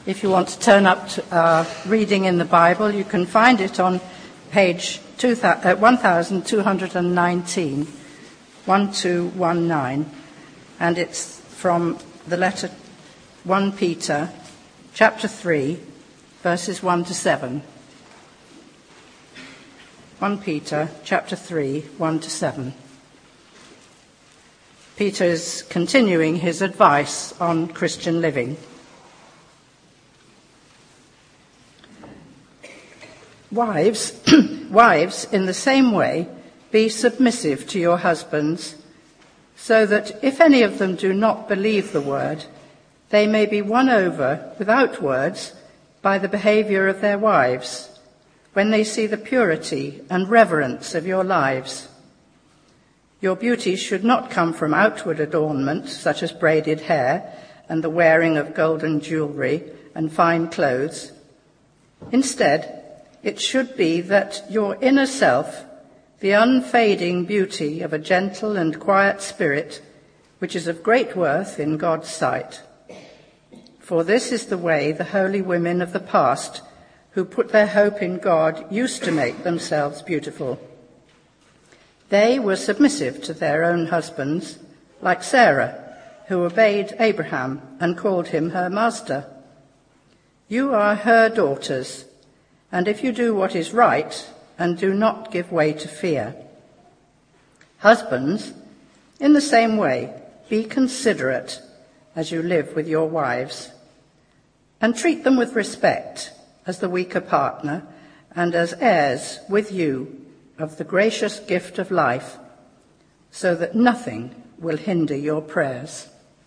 If you want to turn up to reading in the Bible, you can find it on page 1219, 1219, and it's from the letter 1 Peter, chapter 3, verses 1 to 7. 1 Peter, chapter 3, 1 to 7. Peter is continuing his advice on Christian living. Wives, in the same way, be submissive to your husbands, so that if any of them do not believe the word, they may be won over without words by the behavior of their wives, when they see the purity and reverence of your lives. Your beauty should not come from outward adornment, such as braided hair and the wearing of golden jewelry and fine clothes. Instead, it should be that your inner self, the unfading beauty of a gentle and quiet spirit, which is of great worth in God's sight. For this is the way the holy women of the past, who put their hope in God, used to make themselves beautiful. They were submissive to their own husbands, like Sarah, who obeyed Abraham and called him her master. You are her daughters, and if you do what is right and do not give way to fear. Husbands, in the same way, be considerate as you live with your wives, and treat them with respect as the weaker partner and as heirs with you of the gracious gift of life, so that nothing will hinder your prayers.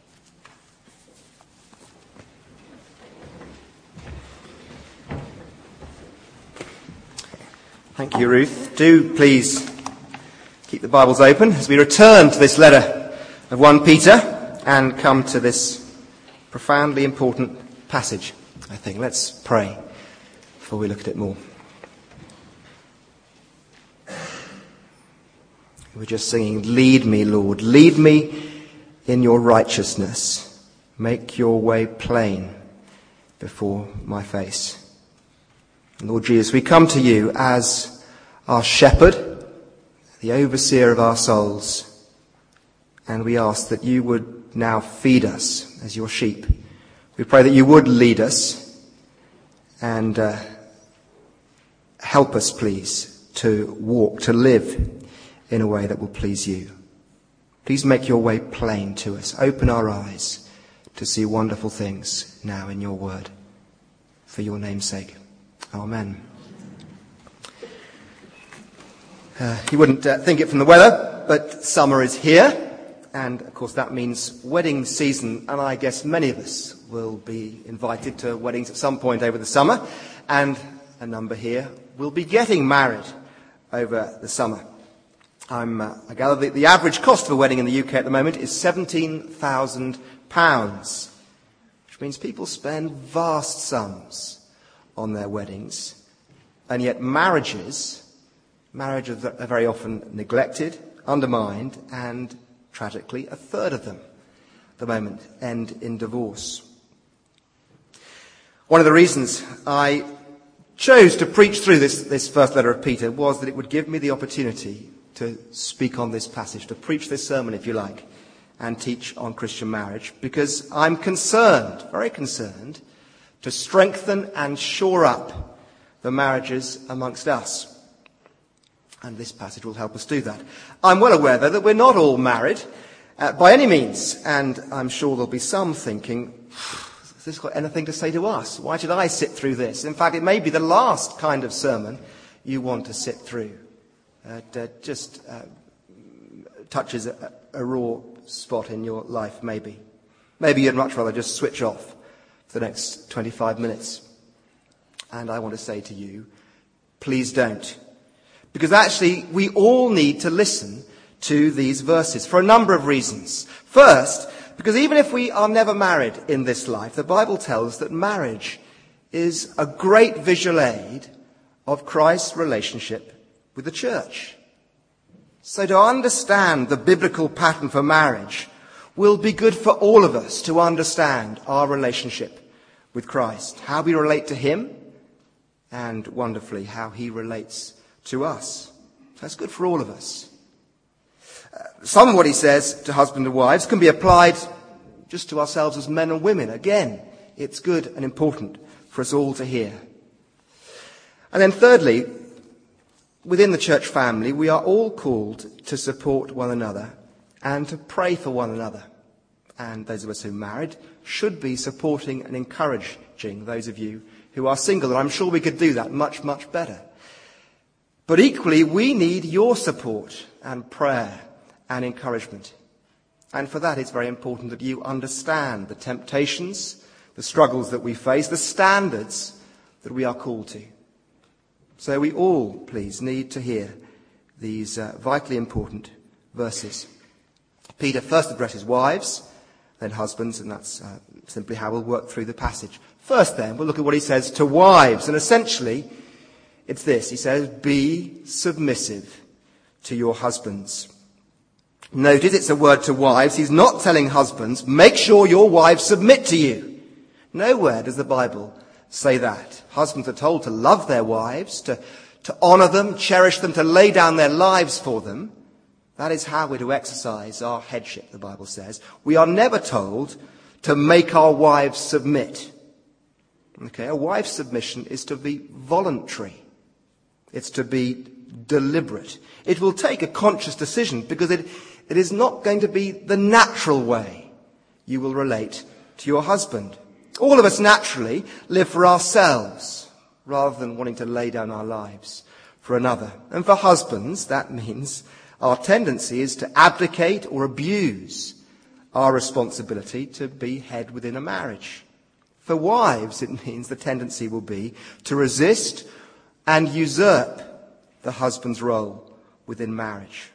Thank you, Ruth. Do please keep the Bibles open as we return to this letter of 1 Peter and come to this profoundly important passage, I think. Let's pray before we look at it more. We're just singing, "Lead me, Lord, lead me in your righteousness. Make your way plain before my face." And Lord Jesus, we come to you as our shepherd, the overseer of our souls, and we ask that you would now feed us as your sheep. We pray that you would lead us and help us, please, to walk, to live in a way that will please you. Please make your way plain to us. Open our eyes to see wonderful things now in your word. For your name's sake. Amen. You wouldn't think it from the weather, but summer is here. And, of course, that means wedding season. And I guess many of us will be invited to weddings at some point over the summer. And a number here will be getting married over the summer. I gather that the average cost of a wedding in the UK at the moment is £17,000, which means people spend vast sums on their weddings. And yet marriages are very often neglected, undermined, and tragically a third of them at the moment end in divorce. One of the reasons I chose to preach through this first letter of Peter was that it would give me the opportunity to speak on this passage, to preach this sermon, if you like, and teach on Christian marriage, because I'm concerned, very concerned, to strengthen and shore up the marriages amongst us. And this passage will help us do that. I'm well aware, though, that we're not all married by any means, and I'm sure there'll be some thinking, has this got anything to say to us? Why should I sit through this? In fact, it may be the last kind of sermon you want to sit through. It just touches a raw spot in your life, maybe. Maybe you'd much rather just switch off for the next 25 minutes. And I want to say to you, please don't. Because actually, we all need to listen to these verses for a number of reasons. First, because even if we are never married in this life, the Bible tells us that marriage is a great visual aid of Christ's relationship with the church. So to understand the biblical pattern for marriage will be good for all of us to understand our relationship with Christ, how we relate to him, and wonderfully, how he relates to us. That's good for all of us. Some of what he says to husbands and wives can be applied just to ourselves as men and women. Again, it's good and important for us all to hear. And then thirdly, within the church family, we are all called to support one another and to pray for one another. And those of us who are married should be supporting and encouraging those of you who are single. And I'm sure we could do that much, much better. But equally, we need your support and prayer and encouragement. And for that, it's very important that you understand the temptations, the struggles that we face, the standards that we are called to. So we all, please, need to hear these vitally important verses. Peter first addresses wives, then husbands, and that's simply how we'll work through the passage. First, then, we'll look at what he says to wives, and essentially, it's this. He says, be submissive to your husbands. Notice it's a word to wives. He's not telling husbands, make sure your wives submit to you. Nowhere does the Bible say that. Husbands are told to love their wives, to honour them, cherish them, to lay down their lives for them. That is how we're to exercise our headship, the Bible says. We are never told to make our wives submit. Okay, a wife's submission is to be voluntary. It's to be deliberate. It will take a conscious decision because it is not going to be the natural way you will relate to your husband. All of us naturally live for ourselves rather than wanting to lay down our lives for another. And for husbands, that means our tendency is to abdicate or abuse our responsibility to be head within a marriage. For wives, it means the tendency will be to resist and usurp the husband's role within marriage.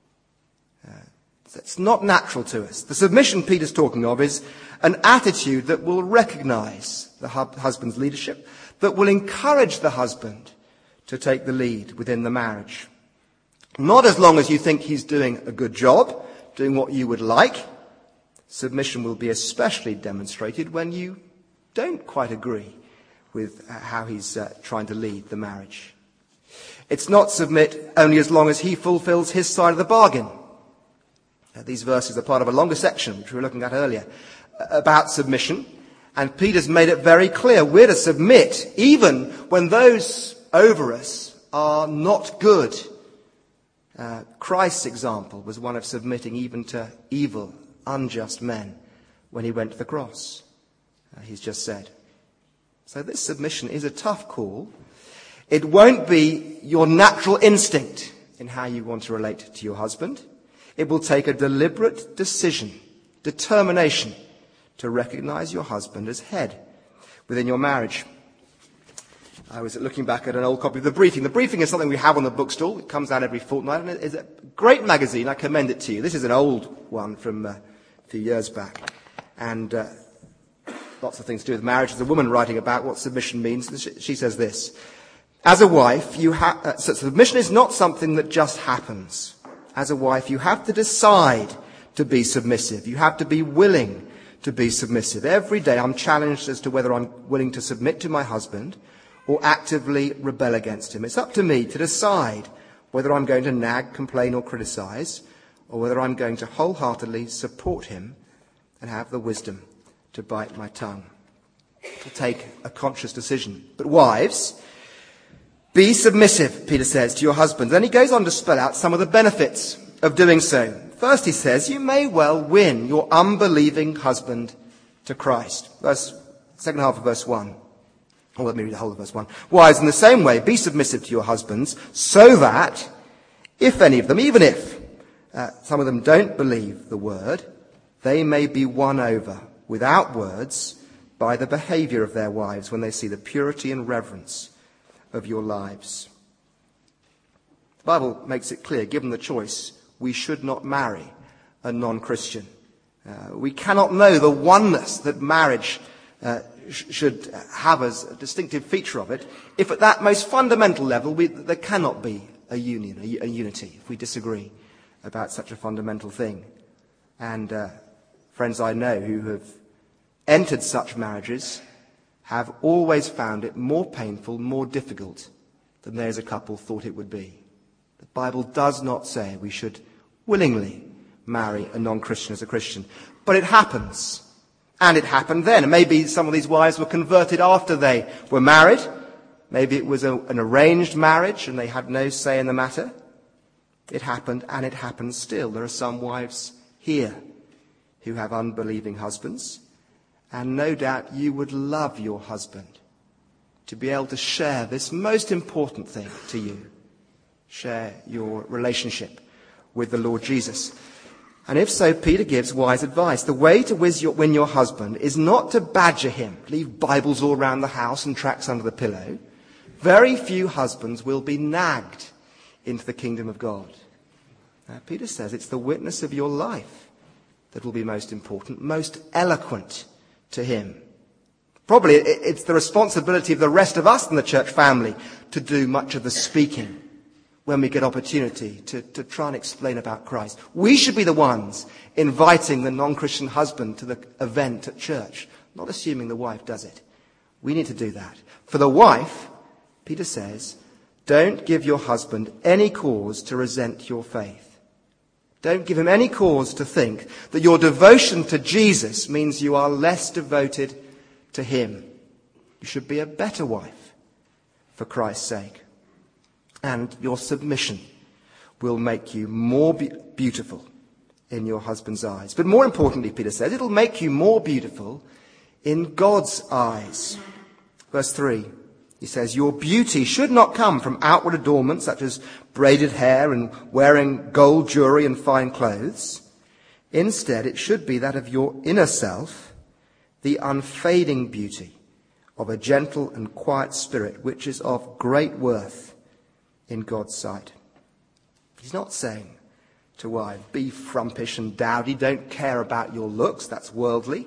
It's not natural to us. The submission Peter's talking of is an attitude that will recognize the husband's leadership, that will encourage the husband to take the lead within the marriage. Not as long as you think he's doing a good job, doing what you would like. Submission will be especially demonstrated when you don't quite agree with how he's trying to lead the marriage. It's not submit only as long as he fulfills his side of the bargain. These verses are part of a longer section, which we were looking at earlier, about submission. And Peter's made it very clear we're to submit even when those over us are not good. Christ's example was one of submitting even to evil, unjust men when he went to the cross. He's just said. So this submission is a tough call. It won't be your natural instinct in how you want to relate to your husband. It will take a deliberate decision, determination to recognize your husband as head within your marriage. I was looking back at an old copy of The Briefing. The Briefing is something we have on the bookstall. It comes out every fortnight, and it's a great magazine. I commend it to you. This is an old one from a few years back. And lots of things to do with marriage. There's a woman writing about what submission means. She says this. As a wife, so submission is not something that just happens. As a wife, you have to decide to be submissive. You have to be willing to be submissive. Every day I'm challenged as to whether I'm willing to submit to my husband or actively rebel against him. It's up to me to decide whether I'm going to nag, complain or criticize, or whether I'm going to wholeheartedly support him and have the wisdom to bite my tongue. To take a conscious decision. But wives, be submissive, Peter says, to your husbands. Then he goes on to spell out some of the benefits of doing so. First, he says, you may well win your unbelieving husband to Christ. Second half of verse 1. Or let me read the whole of verse 1. Wives, in the same way, be submissive to your husbands, so that, if any of them, even if some of them don't believe the word, they may be won over without words by the behavior of their wives when they see the purity and reverence of your lives. The Bible makes it clear, given the choice, we should not marry a non-Christian. We cannot know the oneness that marriage should have as a distinctive feature of it if at that most fundamental level there cannot be a union, a unity, if we disagree about such a fundamental thing. And friends I know who have entered such marriages have always found it more painful, more difficult than they as a couple thought it would be. The Bible does not say we should willingly marry a non-Christian as a Christian. But it happens. And it happened then. And maybe some of these wives were converted after they were married. Maybe it was an arranged marriage and they had no say in the matter. It happened, and it happens still. There are some wives here who have unbelieving husbands. And no doubt you would love your husband to be able to share this most important thing to you. Share your relationship with the Lord Jesus. And if so, Peter gives wise advice. The way to win your husband is not to badger him, leave Bibles all around the house and tracts under the pillow. Very few husbands will be nagged into the kingdom of God. Now, Peter says it's the witness of your life that will be most important, most eloquent to him. Probably it's the responsibility of the rest of us in the church family to do much of the speaking when we get opportunity to try and explain about Christ. We should be the ones inviting the non-Christian husband to the event at church, not assuming the wife does it. We need to do that. For the wife, Peter says, don't give your husband any cause to resent your faith. Don't give him any cause to think that your devotion to Jesus means you are less devoted to him. You should be a better wife for Christ's sake. And your submission will make you more beautiful in your husband's eyes. But more importantly, Peter says, it'll make you more beautiful in God's eyes. Verse 3, he says, your beauty should not come from outward adornment such as braided hair and wearing gold jewelry and fine clothes. Instead, it should be that of your inner self, the unfading beauty of a gentle and quiet spirit, which is of great worth in God's sight. He's not saying to wives, be frumpish and dowdy, don't care about your looks, that's worldly.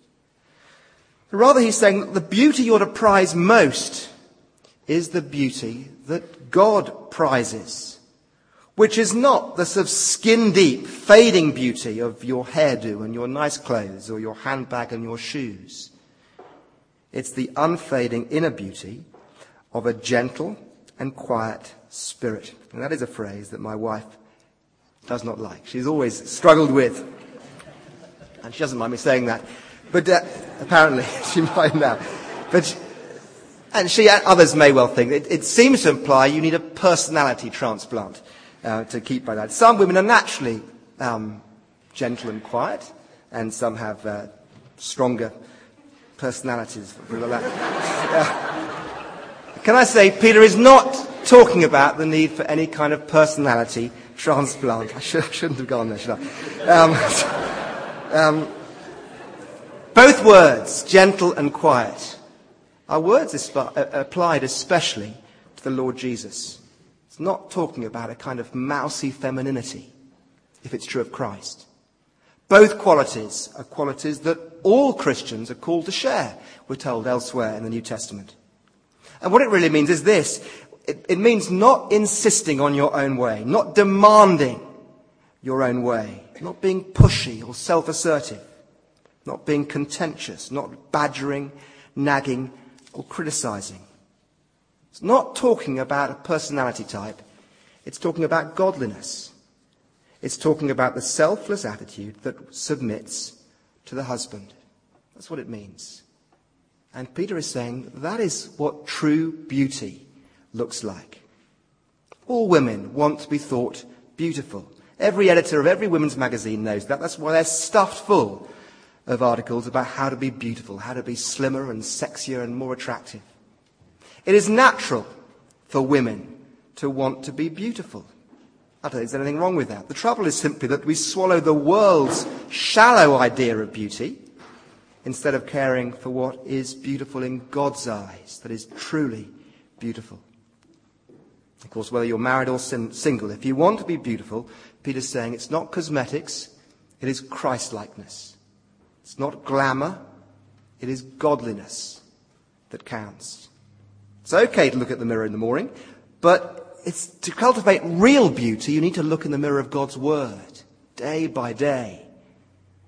Rather, he's saying the beauty you're to prize most is the beauty that God prizes, which is not the sort of skin-deep, fading beauty of your hairdo and your nice clothes or your handbag and your shoes. It's the unfading inner beauty of a gentle and quiet spirit. And that is a phrase that my wife does not like. She's always struggled with. And she doesn't mind me saying that. But apparently she might now. And she and others may well think it seems to imply you need a personality transplant to keep by that. Some women are naturally gentle and quiet, and some have stronger personalities. Can I say, Peter is not talking about the need for any kind of personality transplant. I shouldn't have gone there, should I? Both words, gentle and quiet, are words applied especially to the Lord Jesus. It's not talking about a kind of mousy femininity, if it's true of Christ. Both qualities are qualities that all Christians are called to share, we're told elsewhere in the New Testament. And what it really means is this. It means not insisting on your own way, not demanding your own way, not being pushy or self-assertive, not being contentious, not badgering, nagging, or criticizing. It's not talking about a personality type. It's talking about godliness. It's talking about the selfless attitude that submits to the husband. That's what it means. And Peter is saying that is what true beauty looks like. All women want to be thought beautiful. Every editor of every women's magazine knows that. That's why they're stuffed full of articles about how to be beautiful, how to be slimmer and sexier and more attractive. It is natural for women to want to be beautiful. I don't think there's anything wrong with that. The trouble is simply that we swallow the world's shallow idea of beauty instead of caring for what is beautiful in God's eyes, that is truly beautiful. Of course, whether you're married or single, if you want to be beautiful, Peter's saying it's not cosmetics, it is Christ-likeness. It's not glamour, it is godliness that counts. It's okay to look at the mirror in the morning, but it's to cultivate real beauty, you need to look in the mirror of God's Word, day by day.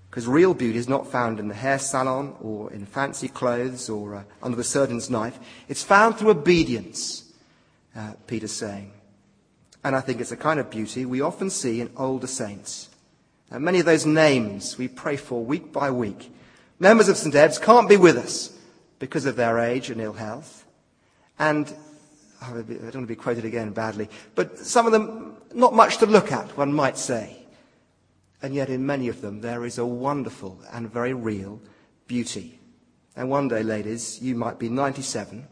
Because real beauty is not found in the hair salon or in fancy clothes or under the surgeon's knife. It's found through obedience, Peter's saying. And I think it's a kind of beauty we often see in older saints. Many of those names we pray for week by week, members of St. Ed's, can't be with us because of their age and ill health. And I don't want to be quoted again badly, but some of them not much to look at, one might say. And yet in many of them there is a wonderful and very real beauty. And one day, ladies, you might be 97.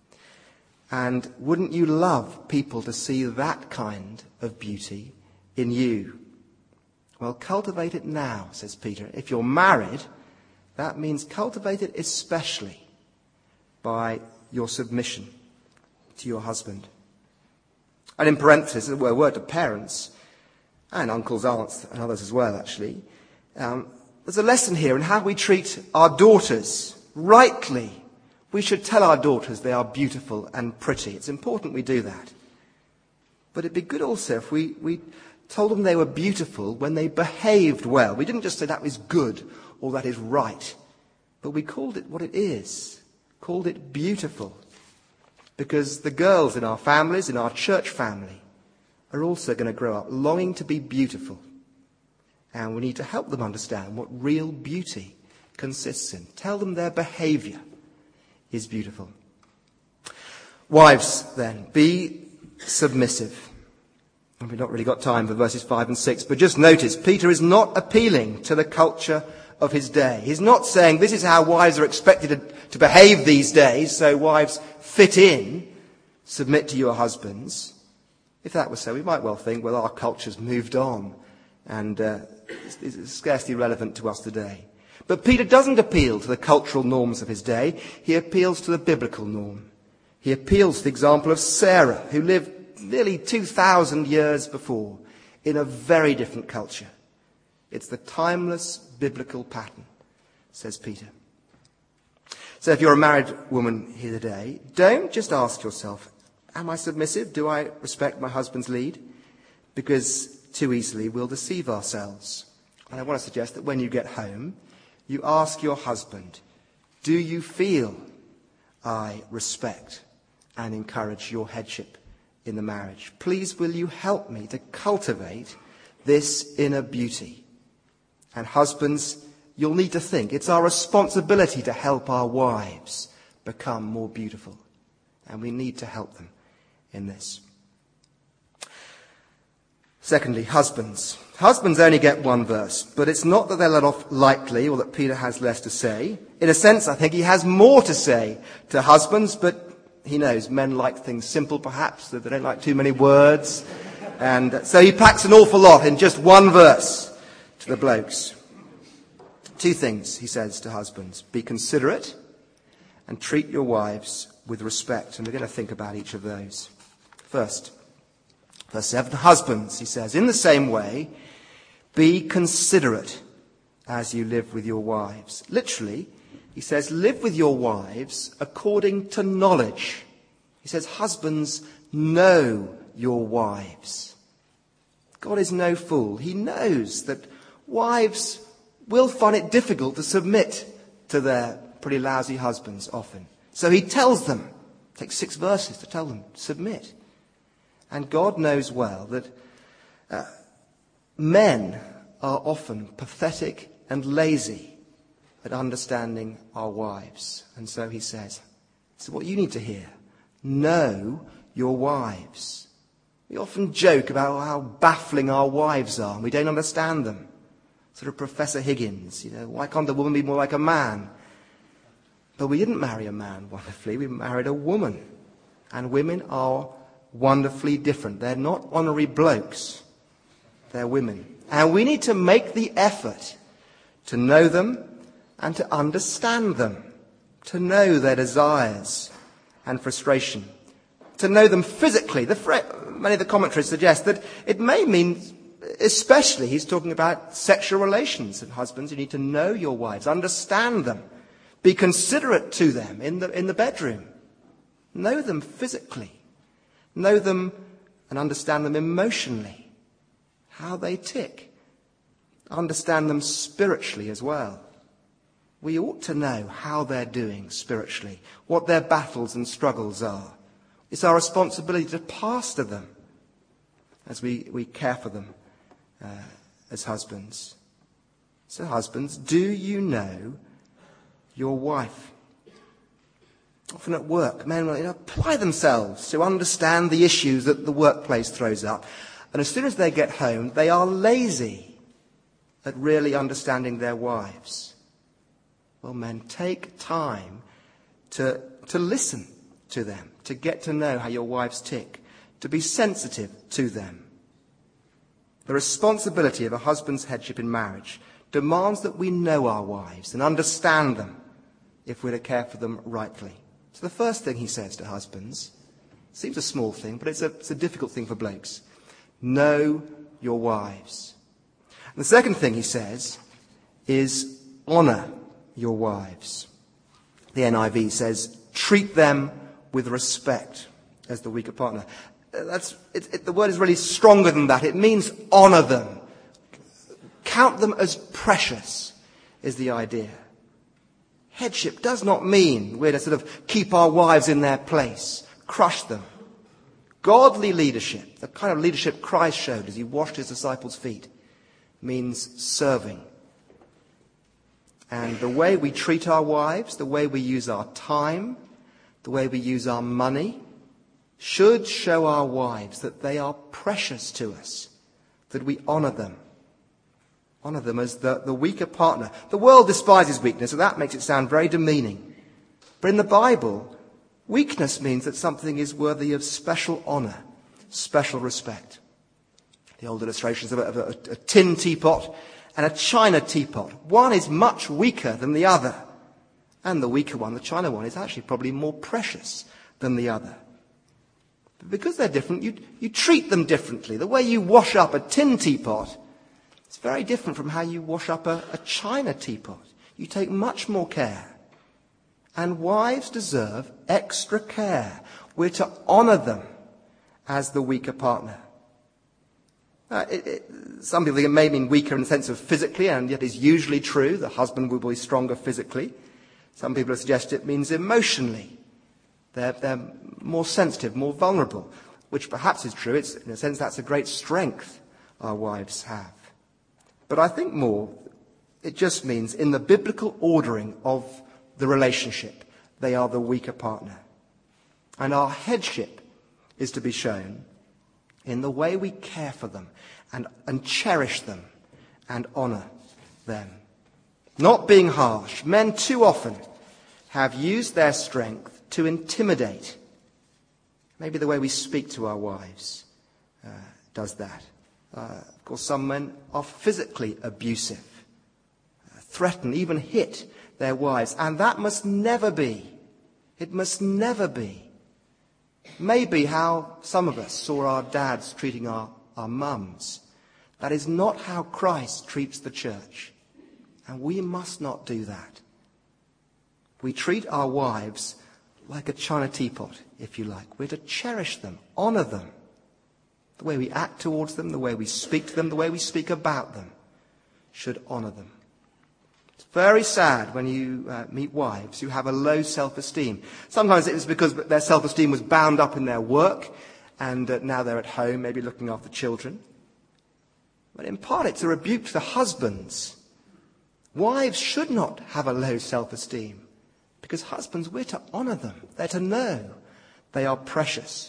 And wouldn't you love people to see that kind of beauty in you? Well, cultivate it now, says Peter. If you're married, that means cultivate it especially by your submission to your husband. And in parenthesis, a word to parents, and uncles, aunts, and others as well, actually. There's a lesson here in how we treat our daughters rightly. We should tell our daughters they are beautiful and pretty. It's important we do that. But it'd be good also if we told them they were beautiful when they behaved well. We didn't just say that is good or that is right, but we called it what it is, called it beautiful. Because the girls in our families, in our church family, are also going to grow up longing to be beautiful. And we need to help them understand what real beauty consists in. Tell them their behaviour is beautiful. Wives, then, be submissive. And we've not really got time for verses 5 and 6, but just notice, Peter is not appealing to the culture of his day. He's not saying this is how wives are expected to behave these days, so wives fit in, submit to your husbands. If that was so, we might well think, well, our culture's moved on and it's scarcely relevant to us today. But Peter doesn't appeal to the cultural norms of his day. He appeals to the biblical norm. He appeals to the example of Sarah, who lived nearly 2,000 years before in a very different culture. It's the timeless biblical pattern, says Peter. So if you're a married woman here today, don't just ask yourself, am I submissive? Do I respect my husband's lead? Because too easily we'll deceive ourselves. And I want to suggest that when you get home, you ask your husband, do you feel I respect and encourage your headship in the marriage? Please, will you help me to cultivate this inner beauty? And husbands, you'll need to think it's our responsibility to help our wives become more beautiful. And we need to help them in this. Secondly, husbands. Husbands only get one verse, but it's not that they're let off lightly or that Peter has less to say. In a sense, I think he has more to say to husbands, but he knows men like things simple perhaps, that they don't like too many words. And so he packs an awful lot in just one verse to the blokes. Two things, he says to husbands. Be considerate and treat your wives with respect. And we're going to think about each of those. First, verse 7, husbands, he says, in the same way, be considerate as you live with your wives. Literally, he says, live with your wives according to knowledge. He says, husbands, know your wives. God is no fool. He knows that wives will find it difficult to submit to their pretty lousy husbands often. So he tells them, it takes 6 verses to tell them, submit. And God knows well that men are often pathetic and lazy at understanding our wives. And so he says, so what you need to hear, know your wives. We often joke about how baffling our wives are and we don't understand them. Sort of Professor Higgins, why can't a woman be more like a man? But we didn't marry a man wonderfully, we married a woman. And women are wonderfully different. They're not honorary blokes. They're women. And we need to make the effort to know them and to understand them. To know their desires and frustration. To know them physically. Many of the commentaries suggest that it may mean, especially, he's talking about sexual relations. And husbands, you need to know your wives. Understand them. Be considerate to them in the bedroom. Know them physically. Know them and understand them emotionally, how they tick. understand them spiritually as well. We ought to know how they're doing spiritually, what their battles and struggles are. It's our responsibility to pastor them as we care for them as husbands. So husbands, do you know your wife? Often at work, men will apply themselves to understand the issues that the workplace throws up. And as soon as they get home, they are lazy at really understanding their wives. Well, men, take time to listen to them, to get to know how your wives tick, to be sensitive to them. The responsibility of a husband's headship in marriage demands that we know our wives and understand them if we're to care for them rightly. So the first thing he says to husbands, seems a small thing, but it's a difficult thing for blokes. Know your wives. And the second thing he says is honour your wives. The NIV says, treat them with respect as the weaker partner. The word is really stronger than that. It means honour them. Count them as precious is the idea. Headship does not mean we're to sort of keep our wives in their place, crush them. Godly leadership, the kind of leadership Christ showed as he washed his disciples' feet, means serving. And the way we treat our wives, the way we use our time, the way we use our money, should show our wives that they are precious to us, that we honour them. Honour them as the weaker partner. The world despises weakness, and that makes it sound very demeaning. But in the Bible, weakness means that something is worthy of special honour, special respect. The old illustrations of a tin teapot and a china teapot. One is much weaker than the other. And the weaker one, the china one, is actually probably more precious than the other. But because they're different, you treat them differently. The way you wash up a tin teapot, it's very different from how you wash up a china teapot. You take much more care. And wives deserve extra care. We're to honour them as the weaker partner. Some people think it may mean weaker in the sense of physically, and yet is usually true. The husband will be stronger physically. Some people suggest it means emotionally. They're more sensitive, more vulnerable, which perhaps is true. In a sense, that's a great strength our wives have. But I think more, it just means in the biblical ordering of the relationship, they are the weaker partner. And our headship is to be shown in the way we care for them and cherish them and honour them. Not being harsh. Men too often have used their strength to intimidate. Maybe the way we speak to our wives does that. Of course, some men are physically abusive, threaten, even hit their wives. And that must never be. It must never be. Maybe how some of us saw our dads treating our mums. That is not how Christ treats the church. And we must not do that. We treat our wives like a china teapot, if you like. We're to cherish them, honour them. The way we act towards them, the way we speak to them, the way we speak about them should honour them. It's very sad when you meet wives who have a low self-esteem. Sometimes it's because their self-esteem was bound up in their work and now they're at home, maybe looking after children. But in part it's a rebuke to the husbands. Wives should not have a low self-esteem because husbands, we're to honour them. They're to know they are precious.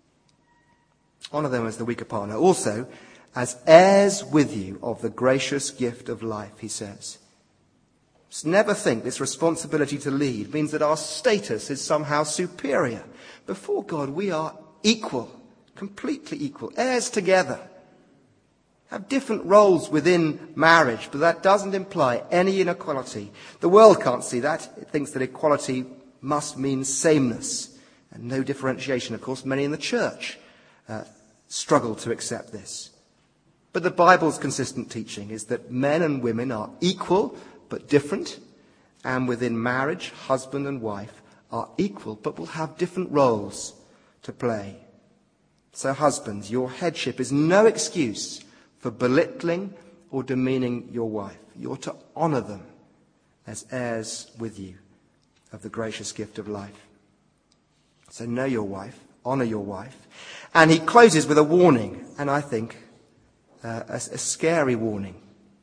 Honour them as the weaker partner. Also, as heirs with you of the gracious gift of life, he says. Just never think this responsibility to lead means that our status is somehow superior. Before God, we are equal, completely equal, heirs together. Have different roles within marriage, but that doesn't imply any inequality. The world can't see that. It thinks that equality must mean sameness and no differentiation. Of course, many in the church struggle to accept this. But the Bible's consistent teaching is that men and women are equal but different, and within marriage, husband and wife are equal but will have different roles to play. So husbands, your headship is no excuse for belittling or demeaning your wife. You're to honour them as heirs with you of the gracious gift of life. So know your wife, honour your wife. And he closes with a warning, and I think a scary warning.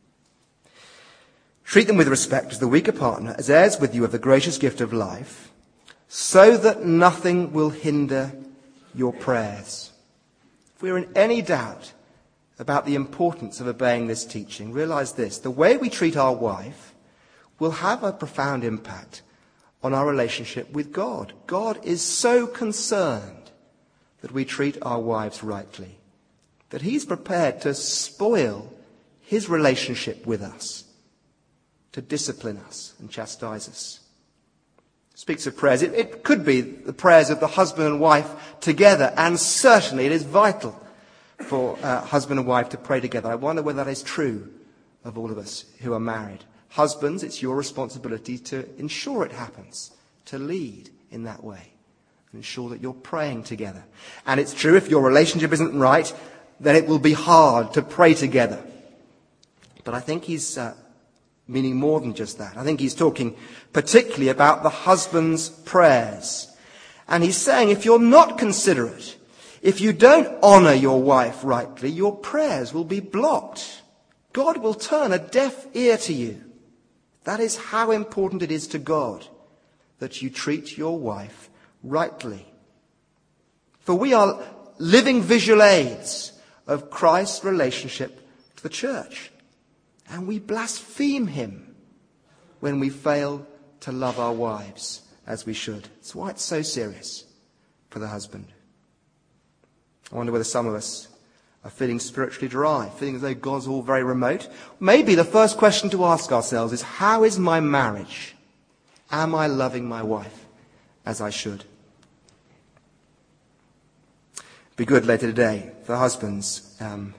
Treat them with respect as the weaker partner, as heirs with you of the gracious gift of life, so that nothing will hinder your prayers. If we're in any doubt about the importance of obeying this teaching, realize this: the way we treat our wife will have a profound impact on our relationship with God. God is so concerned that we treat our wives rightly, that he's prepared to spoil his relationship with us, to discipline us and chastise us. Speaks of prayers. It could be the prayers of the husband and wife together, and certainly it is vital for husband and wife to pray together. I wonder whether that is true of all of us who are married. Husbands, it's your responsibility to ensure it happens, to lead in that way, and ensure that you're praying together. And it's true, if your relationship isn't right, then it will be hard to pray together. But I think he's meaning more than just that. I think he's talking particularly about the husband's prayers. And he's saying, if you're not considerate, if you don't honour your wife rightly, your prayers will be blocked. God will turn a deaf ear to you. That is how important it is to God that you treat your wife rightly. For we are living visual aids of Christ's relationship to the church. And we blaspheme him when we fail to love our wives as we should. That's why it's so serious for the husband. I wonder whether some of us are feeling spiritually dry, feeling as though God's all very remote. Maybe the first question to ask ourselves is, how is my marriage? Am I loving my wife as I should? It'd be good later today for husbands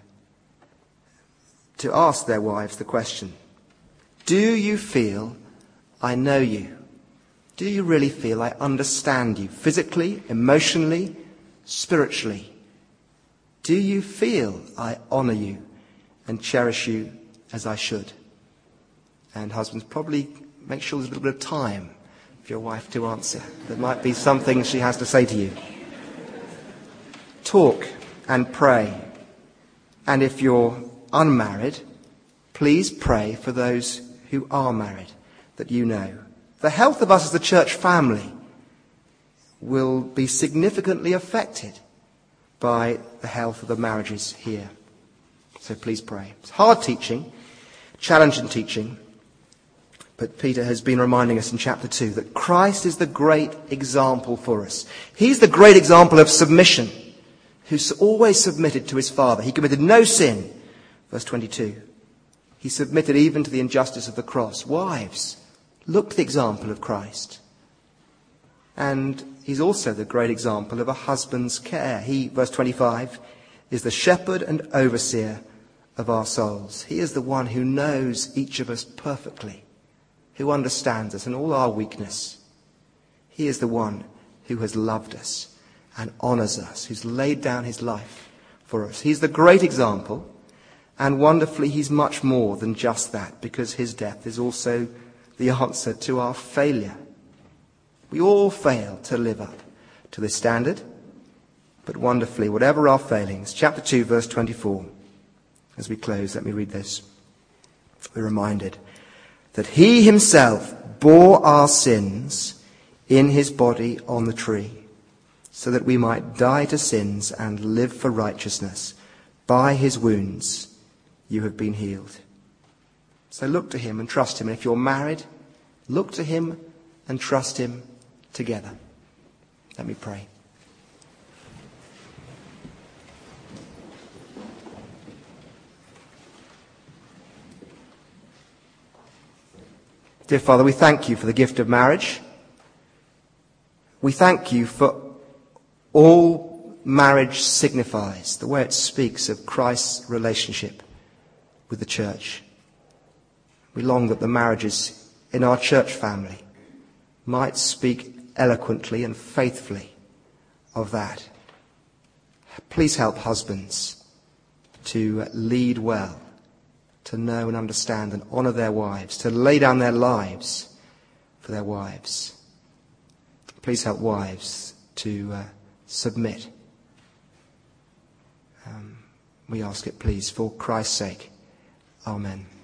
to ask their wives the question, do you feel I know you? Do you really feel I understand you physically, emotionally, spiritually? Do you feel I honour you and cherish you as I should? And husbands, probably make sure there's a little bit of time for your wife to answer. There might be something she has to say to you. Talk and pray. And if you're unmarried, please pray for those who are married that you know. The health of us as a church family will be significantly affected by the health of the marriages here. So please pray. It's hard teaching, challenging teaching, but Peter has been reminding us in chapter 2 that Christ is the great example for us. He's the great example of submission, who's always submitted to his Father. He committed no sin. Verse 22. He submitted even to the injustice of the cross. Wives, look to the example of Christ. And he's also the great example of a husband's care. He, verse 25, is the shepherd and overseer of our souls. He is the one who knows each of us perfectly, who understands us in all our weakness. He is the one who has loved us and honours us, who's laid down his life for us. He's the great example. And wonderfully, he's much more than just that, because his death is also the answer to our failure. We all fail to live up to this standard, but wonderfully, whatever our failings, chapter 2, verse 24, as we close, let me read this. We're reminded that he himself bore our sins in his body on the tree, so that we might die to sins and live for righteousness. By his wounds you have been healed. So look to him and trust him. And if you're married, look to him and trust him together. Let me pray. Dear Father, we thank you for the gift of marriage. We thank you for all marriage signifies, the way it speaks of Christ's relationship with the church. We long that the marriages in our church family might speak eloquently and faithfully of that. Please help husbands to lead well to know and understand and honour their wives, to lay down their lives for their wives. Please help wives to submit. We ask it, please, for Christ's sake. Amen.